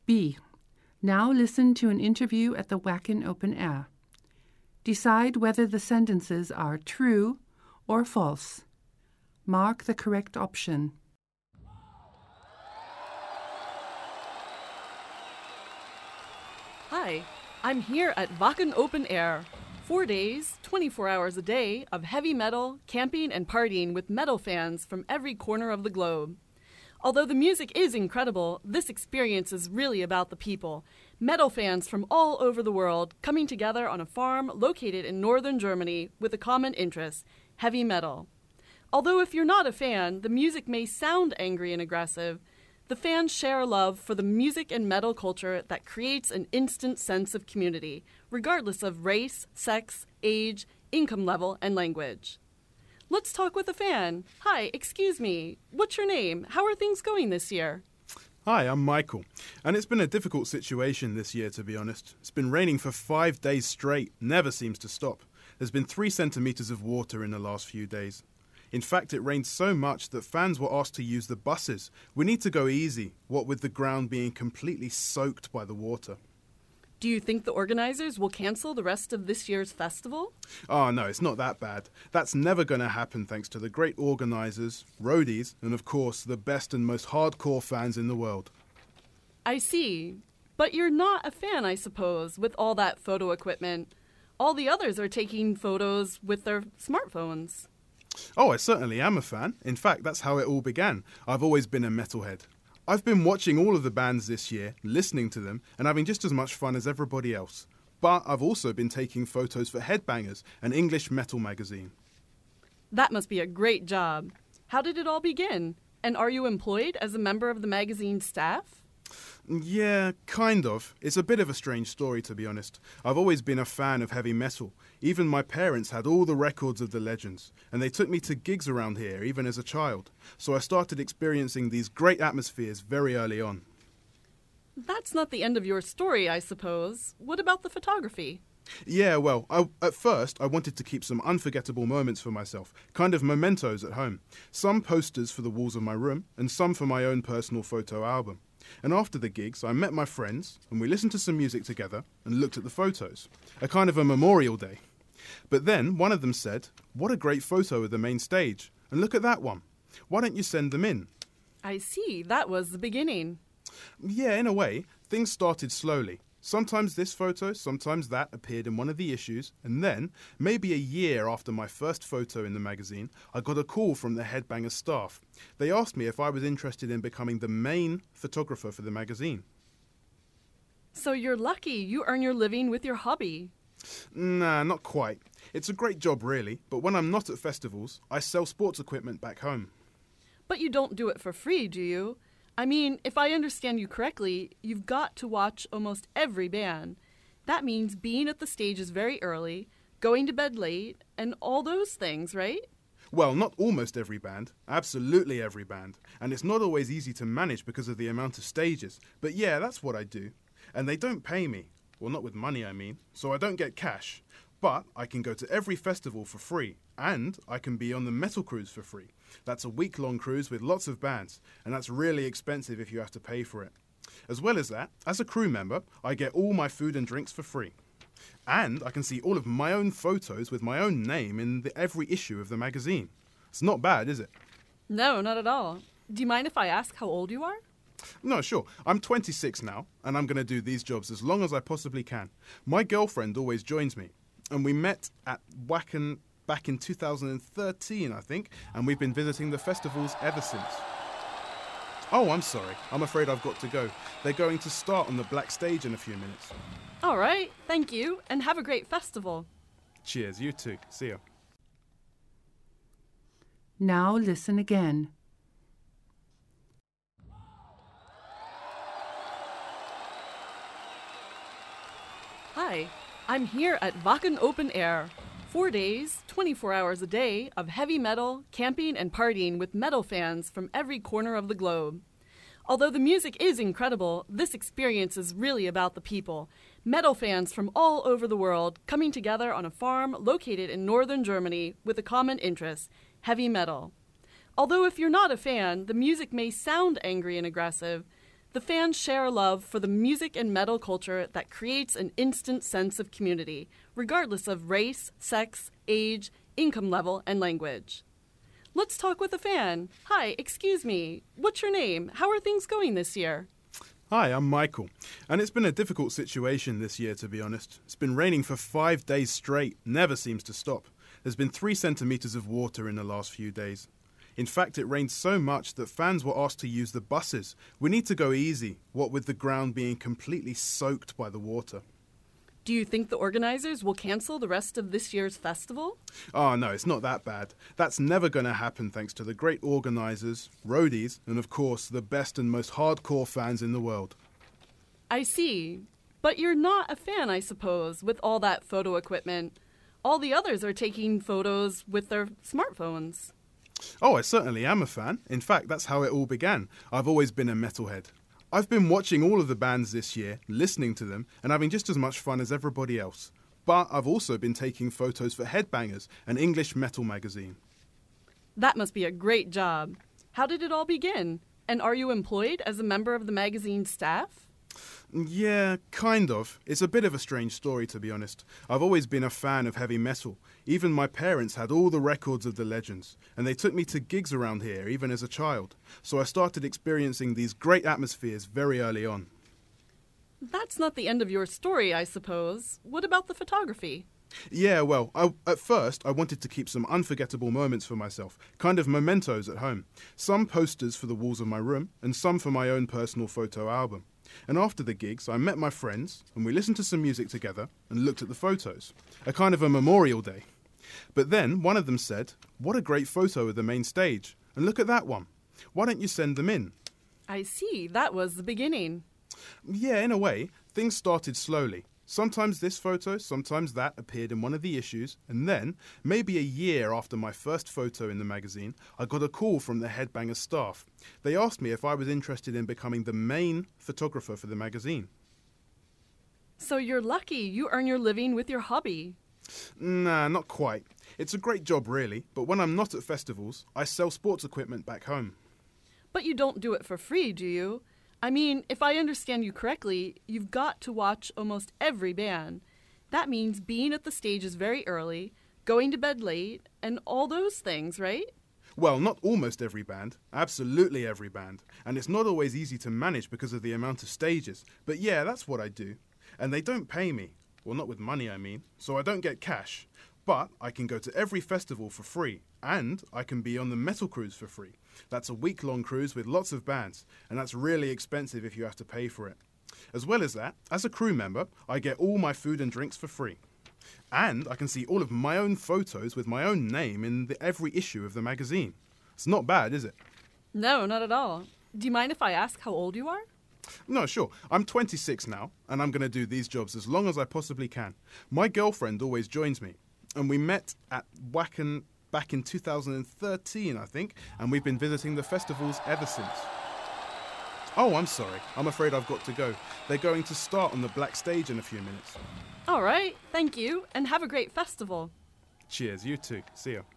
B. Now listen to an interview at the Wacken Open Air. Decide whether the sentences are true or false. Mark the correct option. Hi, I'm here at Wacken Open Air. 4 days, 24 hours a day of heavy metal, camping, and partying with metal fans from every corner of the globe. Although the music is incredible, this experience is really about the people. Metal fans from all over the world coming together on a farm located in northern Germany with a common interest, heavy metal. Although if you're not a fan, the music may sound angry and aggressive, the fans share a love for the music and metal culture that creates an instant sense of community, regardless of race, sex, age, income level, and language. Let's talk with a fan. Hi, excuse me. What's your name? How are things going this year? Hi, I'm Michael. And it's been a difficult situation this year, to be honest. It's been raining for 5 days straight, never seems to stop. There's been 3 centimetres of water in the last few days. In fact, it rained so much that fans were asked to use the buses. We need to go easy, what with the ground being completely soaked by the water. Do you think the organizers will cancel the rest of this year's festival? Oh no, it's not that bad. That's never going to happen thanks to the great organisers, roadies, and of course the best and most hardcore fans in the world. I see. But you're not a fan, I suppose, with all that photo equipment. All the others are taking photos with their smartphones. Oh, I certainly am a fan. In fact, that's how it all began. I've always been a metalhead. I've been watching all of the bands this year, listening to them, and having just as much fun as everybody else. But I've also been taking photos for Headbangers, an English metal magazine. That must be a great job. How did it all begin? And are you employed as a member of the magazine's staff? Yeah, kind of. It's a bit of a strange story, to be honest. I've always been a fan of heavy metal. Even my parents had all the records of the legends, and they took me to gigs around here, even as a child. So I started experiencing these great atmospheres very early on. That's not the end of your story, I suppose. What about the photography? Yeah, well, at first I wanted to keep some unforgettable moments for myself, kind of mementos at home. Some posters for the walls of my room, and some for my own personal photo album. And after the gigs, I met my friends, and we listened to some music together and looked at the photos. A kind of a memorial day. But then one of them said, "What a great photo of the main stage. And look at that one. Why don't you send them in?" I see. That was the beginning. Yeah, in a way, things started slowly. Sometimes this photo, sometimes that appeared in one of the issues, and then, maybe a year after my first photo in the magazine, I got a call from the Headbangers staff. They asked me if I was interested in becoming the main photographer for the magazine. So you're lucky you earn your living with your hobby. Nah, not quite. It's a great job, really, but when I'm not at festivals, I sell sports equipment back home. But you don't do it for free, do you? I mean, if I understand you correctly, you've got to watch almost every band. That means being at the stages very early, going to bed late, and all those things, right? Well, not almost every band, absolutely every band. And it's not always easy to manage because of the amount of stages. But yeah, that's what I do. And they don't pay me. Well, not with money, I mean. So I don't get cash. But I can go to every festival for free. And I can be on the Metal Cruise for free. That's a week-long cruise with lots of bands. And that's really expensive if you have to pay for it. As well as that, as a crew member, I get all my food and drinks for free. And I can see all of my own photos with my own name in every issue of the magazine. It's not bad, is it? No, not at all. Do you mind if I ask how old you are? No, sure. I'm 26 now, and I'm going to do these jobs as long as I possibly can. My girlfriend always joins me, and we met at Wacken back in 2013, I think, and we've been visiting the festivals ever since. Oh, I'm sorry. I'm afraid I've got to go. They're going to start on the black stage in a few minutes. All right. Thank you, and have a great festival. Cheers. You too. See ya. Now listen again. Hi, I'm here at Wacken Open Air. 4 days, 24 hours a day of heavy metal, camping, and partying with metal fans from every corner of the globe. Although the music is incredible, this experience is really about the people. Metal fans from all over the world coming together on a farm located in northern Germany with a common interest, heavy metal. Although if you're not a fan, the music may sound angry and aggressive, The fans share a love for the music and metal culture that creates an instant sense of community, regardless of race, sex, age, income level, and language. Let's talk with a fan. Hi, excuse me. What's your name? How are things going this year? Hi, I'm Michael, and it's been a difficult situation this year, to be honest. It's been raining for 5 days straight, never seems to stop. There's been 3 centimetres of water in the last few days. In fact, it rained so much that fans were asked to use the buses. We need to go easy, what with the ground being completely soaked by the water. Do you think the organizers will cancel the rest of this year's festival? Oh no, it's not that bad. That's never going to happen thanks to the great organisers, roadies, and of course the best and most hardcore fans in the world. I see. But you're not a fan, I suppose, with all that photo equipment. All the others are taking photos with their smartphones. Oh, I certainly am a fan. In fact, that's how it all began. I've always been a metalhead. I've been watching all of the bands this year, listening to them, and having just as much fun as everybody else. But I've also been taking photos for Headbangers, an English metal magazine. That must be a great job. How did it all begin? And are you employed as a member of the magazine's staff? Yeah, kind of. It's a bit of a strange story, to be honest. I've always been a fan of heavy metal. Even my parents had all the records of the legends, and they took me to gigs around here, even as a child. So I started experiencing these great atmospheres very early on. That's not the end of your story, I suppose. What about the photography? Yeah, well, at first I wanted to keep some unforgettable moments for myself, kind of mementos at home. Some posters for the walls of my room, and some for my own personal photo album. And after the gigs, I met my friends, and we listened to some music together and looked at the photos. A kind of a memorial day. But then one of them said, "What a great photo of the main stage, and look at that one. Why don't you send them in?" I see. That was the beginning. Yeah, in a way, things started slowly. Sometimes this photo, sometimes that appeared in one of the issues, and then, maybe a year after my first photo in the magazine, I got a call from the Headbangers staff. They asked me if I was interested in becoming the main photographer for the magazine. So you're lucky you earn your living with your hobby. Nah, not quite. It's a great job, really, but when I'm not at festivals, I sell sports equipment back home. But you don't do it for free, do you? I mean, if I understand you correctly, you've got to watch almost every band. That means being at the stages very early, going to bed late, and all those things, right? Well, not almost every band. Absolutely every band. And it's not always easy to manage because of the amount of stages. But yeah, that's what I do. And they don't pay me. Well, not with money, I mean. So I don't get cash. But I can go to every festival for free. And I can be on the Metal Cruise for free. That's a week-long cruise with lots of bands. And that's really expensive if you have to pay for it. As well as that, as a crew member, I get all my food and drinks for free. And I can see all of my own photos with my own name in every issue of the magazine. It's not bad, is it? No, not at all. Do you mind if I ask how old you are? No, sure. I'm 26 now, and I'm going to do these jobs as long as I possibly can. My girlfriend always joins me, and we met at Wacken back in 2013, I think, and we've been visiting the festivals ever since. Oh, I'm sorry. I'm afraid I've got to go. They're going to start on the black stage in a few minutes. All right, thank you, and have a great festival. Cheers, you too. See ya.